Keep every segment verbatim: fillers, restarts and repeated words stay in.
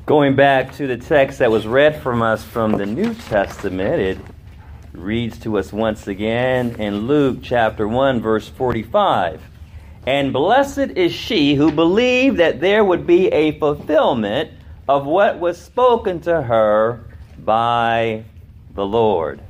Going back to the text that was read from us from the New Testament, it reads to us once again in Luke chapter one, verse forty-five. And blessed is she who believed that there would be a fulfillment of what was spoken to her by the Lord.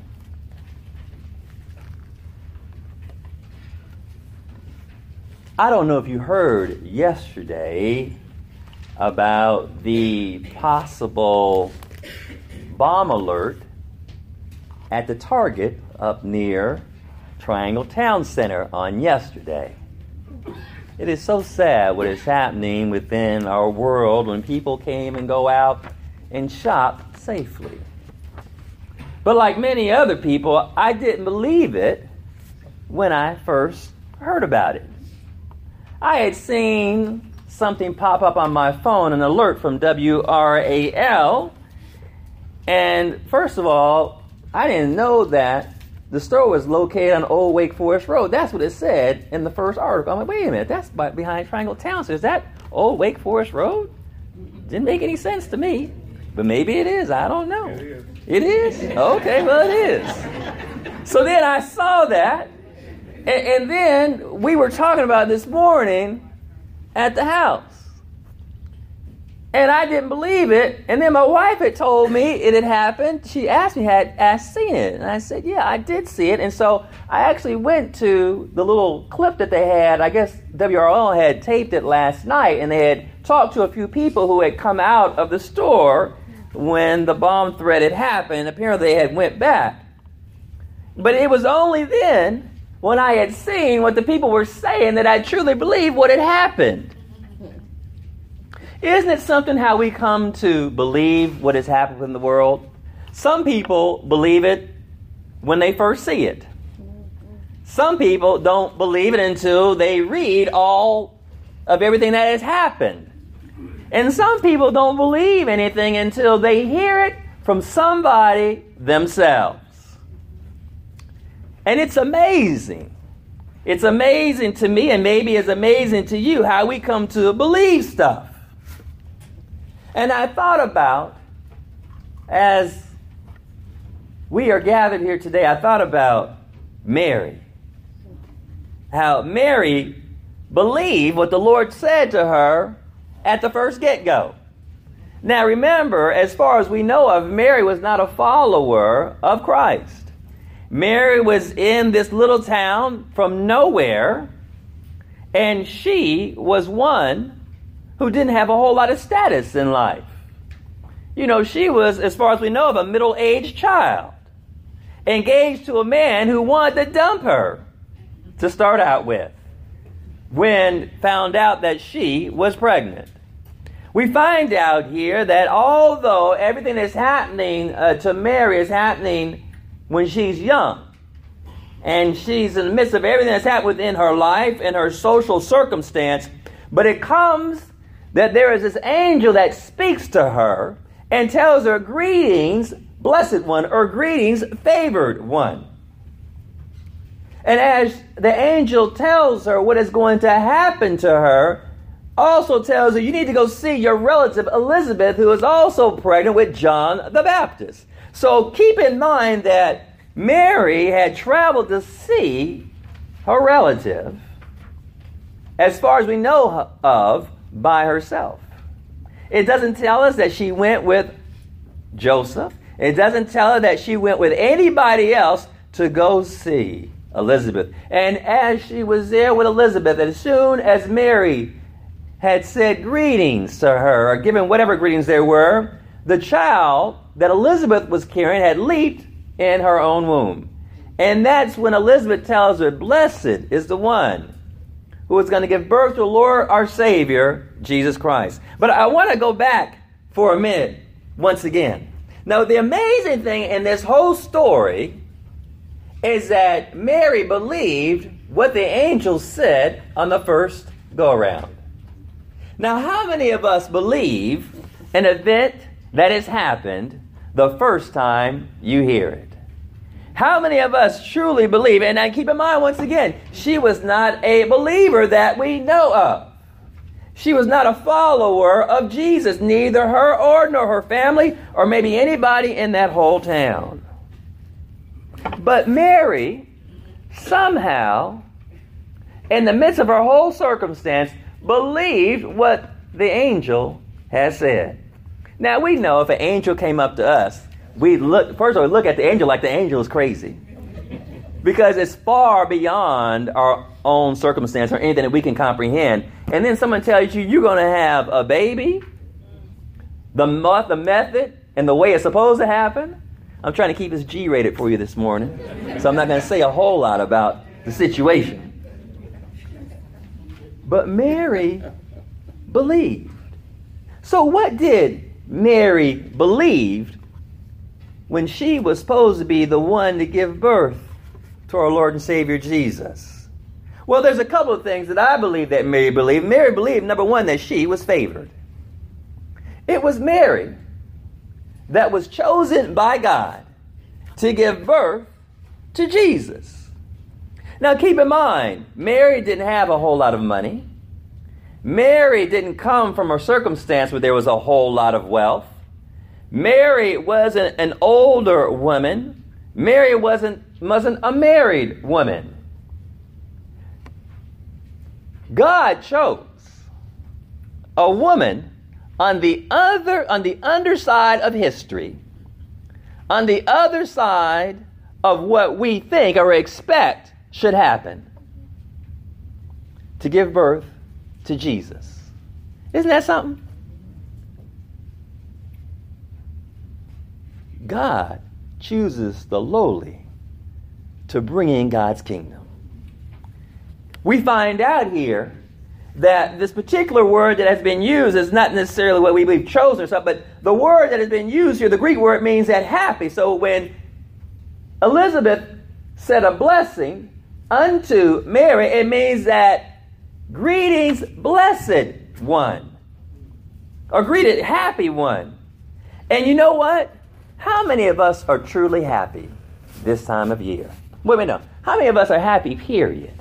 I don't know if you heard yesterday about the possible bomb alert at the Target up near Triangle Town Center on yesterday. It is so sad what is happening within our world when people came and go out and shop safely. But like many other people, I didn't believe it when I first heard about it. I had seen something pop up on my phone, an alert from W R A L. And first of all, I didn't know that the store was located on Old Wake Forest Road. That's what it said in the first article. I'm like, wait a minute, that's by, behind Triangle Town. So is that Old Wake Forest Road? Didn't make any sense to me. But maybe it is. I don't know. It is. It is? Okay, well, it is. So then I saw that. And, and then we were talking about this morning at the house. And I didn't believe it. And then my wife had told me it had happened. She asked me, had I seen it? And I said, yeah, I did see it. And so I actually went to the little clip that they had. I guess W R L had taped it last night. And they had talked to a few people who had come out of the store when the bomb threat had happened. Apparently they had went back. But it was only then, when I had seen what the people were saying, that I truly believed what had happened. Isn't it something how we come to believe what has happened in the world? Some people believe it when they first see it. Some people don't believe it until they read all of everything that has happened. And some people don't believe anything until they hear it from somebody themselves. And it's amazing. It's amazing to me, and maybe it's amazing to you, how we come to believe stuff. And I thought about, as we are gathered here today, I thought about Mary. How Mary believed what the Lord said to her at the first get-go. Now remember, as far as we know of, Mary was not a follower of Christ. Mary was in this little town from nowhere, and she was one who didn't have a whole lot of status in life. You know, she was, as far as we know of, a middle-aged child, engaged to a man who wanted to dump her to start out with, when found out that she was pregnant. We find out here that although everything that's happening uh, to Mary is happening when she's young, and she's in the midst of everything that's happened within her life and her social circumstance, but it comes that there is this angel that speaks to her and tells her, greetings, blessed one, or greetings, favored one. And as the angel tells her what is going to happen to her, also tells her, you need to go see your relative Elizabeth, who is also pregnant with John the Baptist. So keep in mind that Mary had traveled to see her relative, as far as we know of, by herself. It doesn't tell us that she went with Joseph. It doesn't tell her that she went with anybody else to go see Elizabeth. And as she was there with Elizabeth, as soon as Mary had said greetings to her, or given whatever greetings there were, the child that Elizabeth was carrying had leaped in her own womb. And that's when Elizabeth tells her, blessed is the one who is going to give birth to the Lord our Savior, Jesus Christ. But I want to go back for a minute once again. Now, the amazing thing in this whole story is that Mary believed what the angel said on the first go-around. Now, how many of us believe an event that has happened the first time you hear it? How many of us truly believe? And I keep in mind, once again, she was not a believer that we know of. She was not a follower of Jesus, neither her or nor her family or maybe anybody in that whole town. But Mary, somehow, in the midst of her whole circumstance, believed what the angel had said. Now, we know if an angel came up to us, we look, first of all, we look at the angel like the angel is crazy. Because it's far beyond our own circumstance or anything that we can comprehend. And then someone tells you you're going to have a baby, the, the method and the way it's supposed to happen. I'm trying to keep this G-rated for you this morning, so I'm not going to say a whole lot about the situation. But Mary believed. So what did Mary believe when she was supposed to be the one to give birth to our Lord and Savior Jesus? Well, there's a couple of things that I believe that Mary believed. Mary believed, number one, that she was favored. It was Mary that was chosen by God to give birth to Jesus. Now keep in mind, Mary didn't have a whole lot of money. Mary didn't come from a circumstance where there was a whole lot of wealth. Mary wasn't an older woman. Mary wasn't, wasn't a married woman. God chose a woman on the other, on the underside of history, on the other side of what we think or expect should happen, to give birth to Jesus. Isn't that something? God chooses the lowly to bring in God's kingdom. We find out here that this particular word that has been used is not necessarily what we believe chosen or something, but the word that has been used here, the Greek word, means that happy. So when Elizabeth said a blessing unto Mary, it means that greetings, blessed one, or greeted, happy one. And you know what? How many of us are truly happy this time of year? Wait a minute, no. How many of us are happy, period?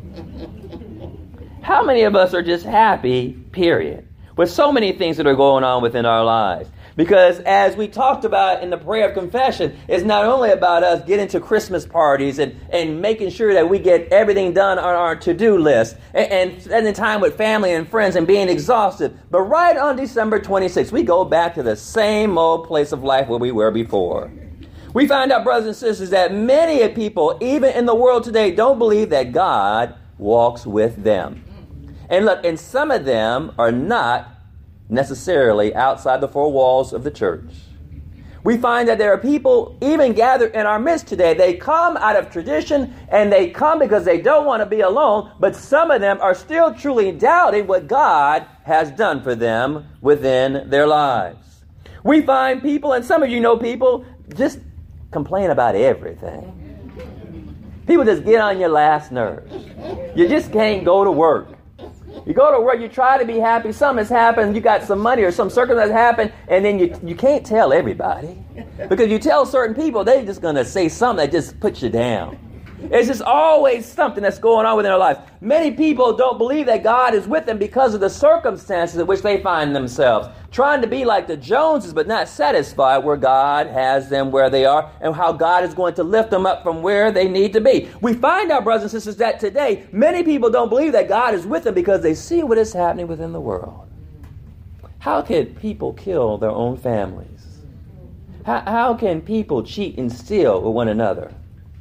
How many of us are just happy, period? With so many things that are going on within our lives. Because as we talked about in the prayer of confession, it's not only about us getting to Christmas parties and, and making sure that we get everything done on our to-do list and, and spending time with family and friends and being exhausted. But right on December twenty-sixth, we go back to the same old place of life where we were before. We find out, brothers and sisters, that many people, even in the world today, don't believe that God walks with them. And look, and some of them are not necessarily outside the four walls of the church. We find that there are people even gathered in our midst today. They come out of tradition and they come because they don't want to be alone, but some of them are still truly doubting what God has done for them within their lives. We find people, and some of you know people, just complain about everything. People just get on your last nerves. You just can't go to work. You go to work, you try to be happy, something has happened, you got some money or some circumstance happened, and then you you can't tell everybody. Because you tell certain people, they're just going to say something that just puts you down. It's just always something that's going on within their lives. Many people don't believe that God is with them because of the circumstances in which they find themselves. Trying to be like the Joneses, but not satisfied where God has them where they are and how God is going to lift them up from where they need to be. We find out, brothers and sisters, that today many people don't believe that God is with them because they see what is happening within the world. How can people kill their own families? How, how can people cheat and steal with one another?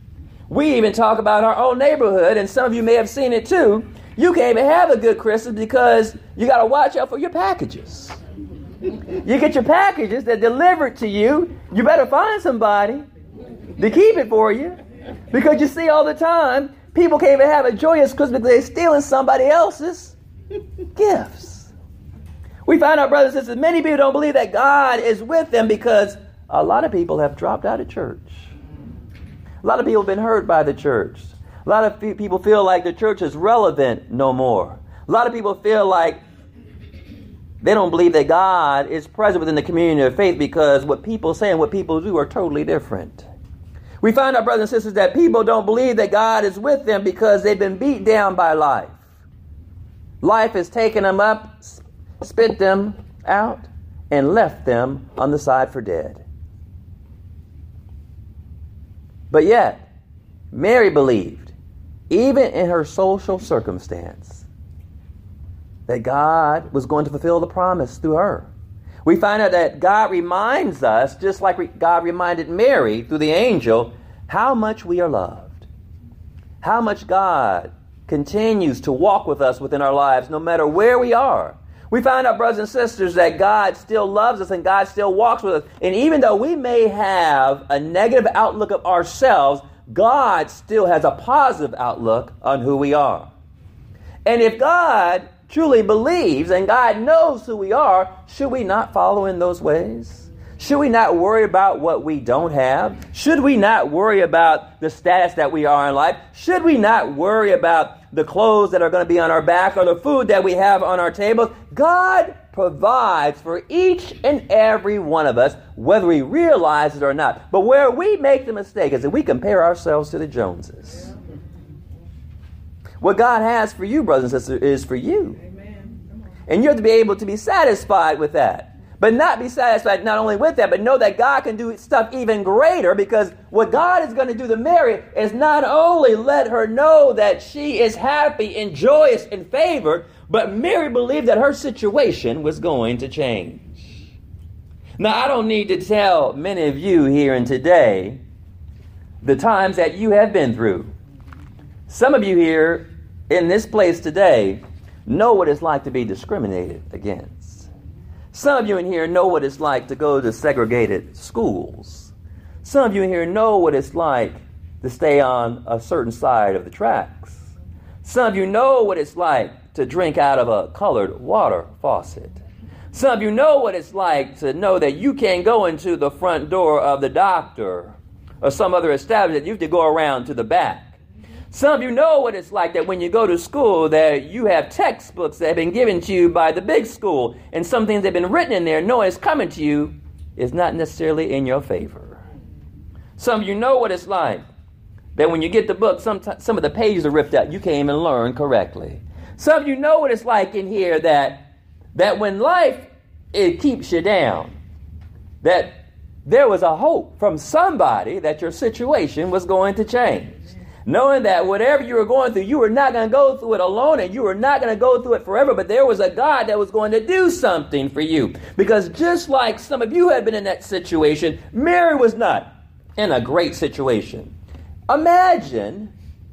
We even talk about our own neighborhood, and some of you may have seen it too. You can't even have a good Christmas because you got to watch out for your packages. You get your packages that delivered to you. You better find somebody to keep it for you, because you see all the time people can't even have a joyous Christmas because they're stealing somebody else's gifts. We find our brothers and sisters, many people don't believe that God is with them because a lot of people have dropped out of church. A lot of people have been hurt by the church. A lot of people feel like the church is relevant no more. A lot of people feel like they don't believe that God is present within the community of faith because what people say and what people do are totally different. We find our brothers and sisters that people don't believe that God is with them because they've been beat down by life. Life has taken them up, spit them out, and left them on the side for dead. But yet, Mary believed, even in her social circumstance, that God was going to fulfill the promise through her. We find out that God reminds us, just like God reminded Mary through the angel, how much we are loved. How much God continues to walk with us within our lives no matter where we are. We find out, brothers and sisters, that God still loves us and God still walks with us. And even though we may have a negative outlook of ourselves, God still has a positive outlook on who we are. And if God truly believes and God knows who we are, should we not follow in those ways? Should we not worry about what we don't have? Should we not worry about the status that we are in life? Should we not worry about the clothes that are going to be on our back or the food that we have on our tables? God provides for each and every one of us, whether we realize it or not. But where we make the mistake is that we compare ourselves to the Joneses. What God has for you, brothers and sisters, is for you. And you have to be able to be satisfied with that. But not be satisfied not only with that, but know that God can do stuff even greater, because what God is going to do to Mary is not only let her know that she is happy and joyous and favored, but Mary believed that her situation was going to change. Now, I don't need to tell many of you here and today the times that you have been through. Some of you here in this place today know what it's like to be discriminated against. Some of you in here know what it's like to go to segregated schools. Some of you in here know what it's like to stay on a certain side of the tracks. Some of you know what it's like to drink out of a colored water faucet. Some of you know what it's like to know that you can't go into the front door of the doctor or some other establishment. You have to go around to the back. Some of you know what it's like that when you go to school that you have textbooks that have been given to you by the big school, and some things that have been written in there, knowing it's coming to you, is not necessarily in your favor. Some of you know what it's like that when you get the book, some, some of the pages are ripped out. You can't even learn correctly. Some of you know what it's like in here that, that when life, it keeps you down, that there was a hope from somebody that your situation was going to change. Knowing that whatever you were going through, you were not going to go through it alone, and you were not going to go through it forever, but there was a God that was going to do something for you. Because just like some of you had been in that situation, Mary was not in a great situation. Imagine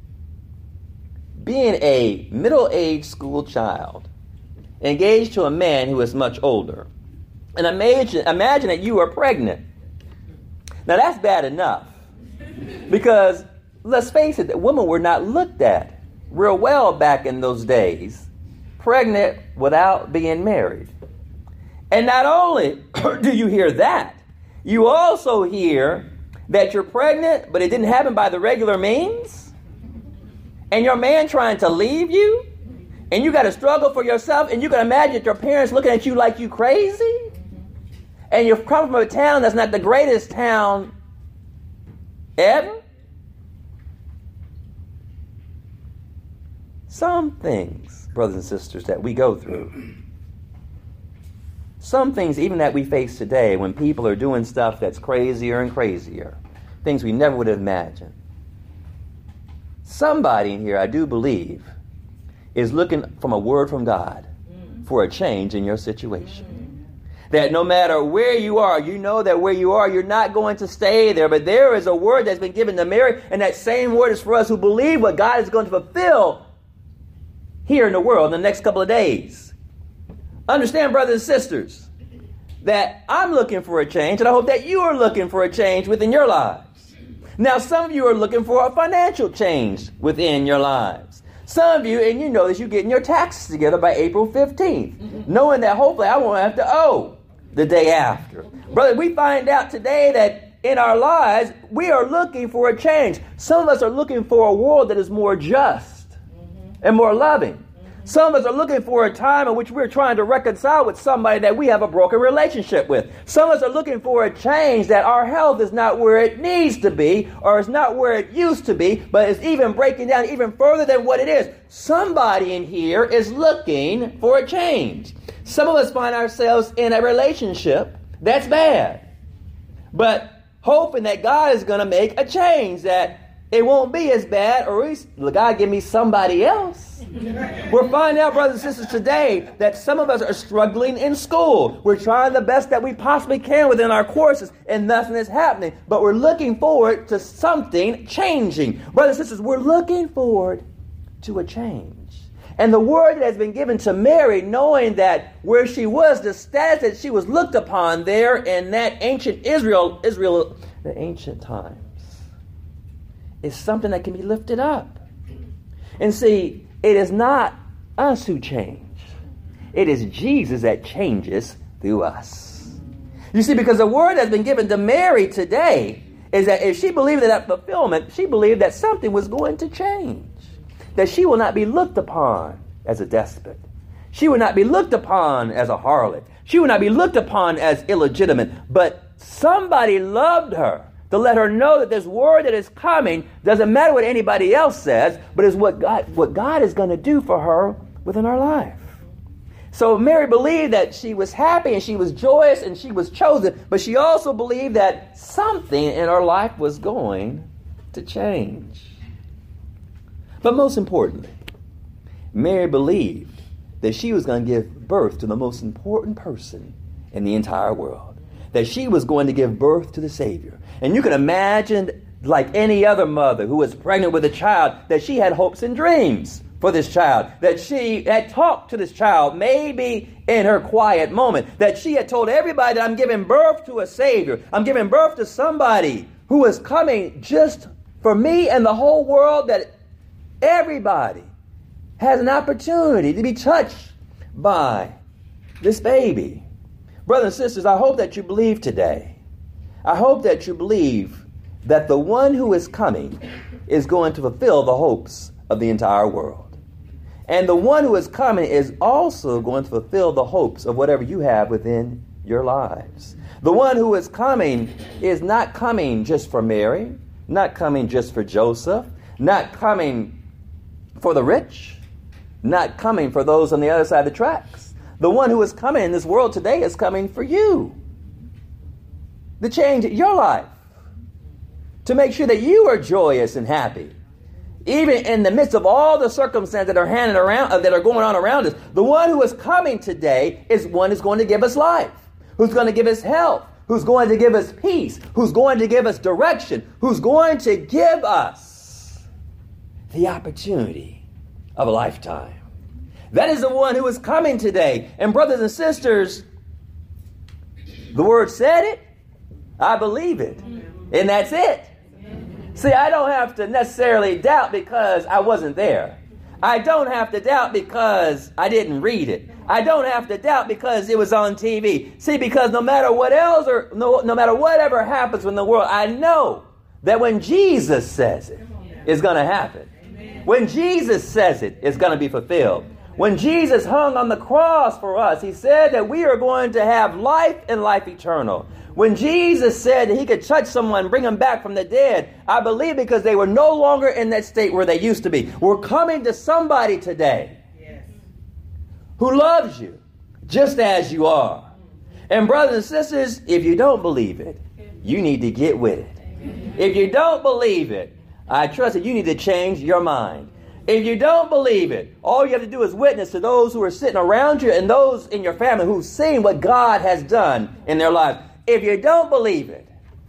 being a middle-aged school child, engaged to a man who is much older. And imagine, imagine that you are pregnant. Now that's bad enough, because let's face it, that women were not looked at real well back in those days, pregnant without being married. And not only do you hear that, you also hear that you're pregnant, but it didn't happen by the regular means, and your man trying to leave you, and you got to struggle for yourself, and you can imagine your parents looking at you like you crazy, and you're coming from a town that's not the greatest town ever. Some things, brothers and sisters, that we go through, some things even that we face today when people are doing stuff that's crazier and crazier, things we never would have imagined. Somebody in here, I do believe, is looking from a word from God for a change in your situation. That no matter where you are, you know that where you are, you're not going to stay there. But there is a word that's been given to Mary, and that same word is for us who believe what God is going to fulfill here in the world in the next couple of days. Understand, brothers and sisters, that I'm looking for a change, and I hope that you are looking for a change within your lives. Now, some of you are looking for a financial change within your lives. Some of you, and you know that you're getting your taxes together by April fifteenth, knowing that hopefully I won't have to owe the day after. Brother, we find out today that in our lives, we are looking for a change. Some of us are looking for a world that is more just and more loving. Some of us are looking for a time in which we're trying to reconcile with somebody that we have a broken relationship with. Some of us are looking for a change that our health is not where it needs to be, or it's not where it used to be, but it's even breaking down even further than what it is. Somebody in here is looking for a change. Some of us find ourselves in a relationship that's bad, but hoping that God is going to make a change, that it won't be as bad, or at least God give me somebody else. We're finding out, brothers and sisters, today that some of us are struggling in school. We're trying the best that we possibly can within our courses, and nothing is happening. But we're looking forward to something changing. Brothers and sisters, we're looking forward to a change. And the word that has been given to Mary, knowing that where she was, the status that she was looked upon there in that ancient Israel, Israel, the ancient times, is something that can be lifted up. And see, it is not us who change. It is Jesus that changes through us. You see, because the word that's been given to Mary today is that if she believed in that fulfillment, she believed that something was going to change. That she will not be looked upon as a despot. She will not be looked upon as a harlot. She will not be looked upon as illegitimate. But somebody loved her to let her know that this word that is coming doesn't matter what anybody else says, but is what God, what God is going to do for her within her life. So Mary believed that she was happy and she was joyous and she was chosen, but she also believed that something in her life was going to change. But most importantly, Mary believed that she was going to give birth to the most important person in the entire world. That she was going to give birth to the Savior. And you can imagine, like any other mother who was pregnant with a child, that she had hopes and dreams for this child. That she had talked to this child, maybe in her quiet moment. That she had told everybody that I'm giving birth to a Savior. I'm giving birth to somebody who is coming just for me and the whole world, that everybody has an opportunity to be touched by this baby. Brothers and sisters, I hope that you believe today. I hope that you believe that the one who is coming is going to fulfill the hopes of the entire world. And the one who is coming is also going to fulfill the hopes of whatever you have within your lives. The one who is coming is not coming just for Mary, not coming just for Joseph, not coming for the rich, not coming for those on the other side of the tracks. The one who is coming in this world today is coming for you. To change your life. To make sure that you are joyous and happy. Even in the midst of all the circumstances that are handing around, uh, that are going on around us. The one who is coming today is one who's going to give us life. Who's going to give us health. Who's going to give us peace. Who's going to give us direction. Who's going to give us the opportunity of a lifetime. That is the one who is coming today. And brothers and sisters, the word said it. I believe it. And that's it. See, I don't have to necessarily doubt because I wasn't there. I don't have to doubt because I didn't read it. I don't have to doubt because it was on T V. See, because no matter what else or no, no matter whatever happens in the world, I know that when Jesus says it, it's going to happen. When Jesus says it, it's going to be fulfilled. When Jesus hung on the cross for us, he said that we are going to have life and life eternal. When Jesus said that he could touch someone, bring them back from the dead, I believe because they were no longer in that state where they used to be. We're coming to somebody today yes. who loves you just as you are. And brothers and sisters, if you don't believe it, you need to get with it. If you don't believe it, I trust that you need to change your mind. If you don't believe it, all you have to do is witness to those who are sitting around you and those in your family who've seen what God has done in their lives. If you don't believe it,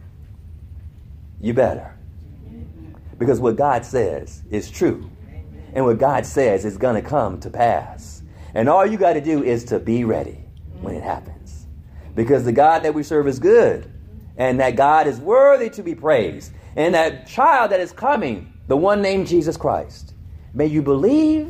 you better. Because what God says is true. And what God says is going to come to pass. And all you got to do is to be ready when it happens. Because the God that we serve is good. And that God is worthy to be praised. And that child that is coming, the one named Jesus Christ, may you believe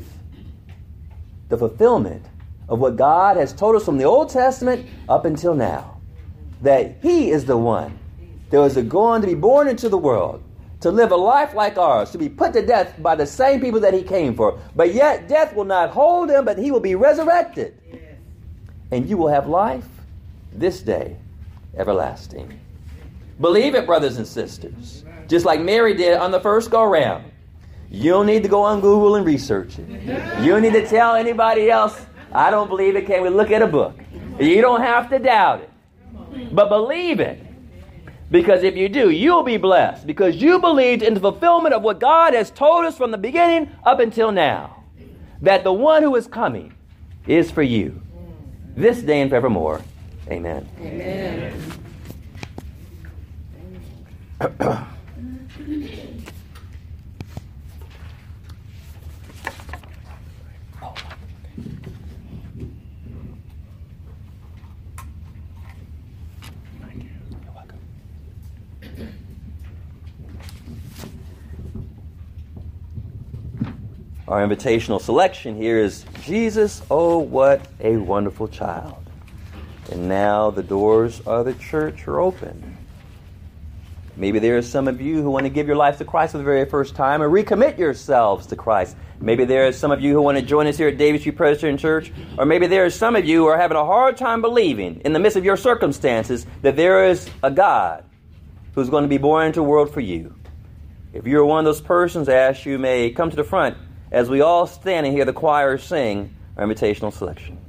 the fulfillment of what God has told us from the Old Testament up until now. That he is the one that was going to be born into the world to live a life like ours, to be put to death by the same people that he came for. But yet death will not hold him, but he will be resurrected. Yes. And you will have life this day, everlasting. Believe it, brothers and sisters. Just like Mary did on the first go-round. You don't need to go on Google and research it. You don't need to tell anybody else, I don't believe it. Can we look at a book? You don't have to doubt it. But believe it. Because if you do, you'll be blessed. Because you believed in the fulfillment of what God has told us from the beginning up until now. That the one who is coming is for you. This day and forevermore. Amen. Amen. Our invitational selection here is Jesus, oh, what a wonderful child. And now the doors of the church are open. Maybe there are some of you who want to give your life to Christ for the very first time and recommit yourselves to Christ. Maybe there are some of you who want to join us here at David Street Presbyterian Church. Or maybe there are some of you who are having a hard time believing in the midst of your circumstances that there is a God who's going to be born into the world for you. If you're one of those persons, I ask you may come to the front as we all stand and hear the choir sing our invitational selection.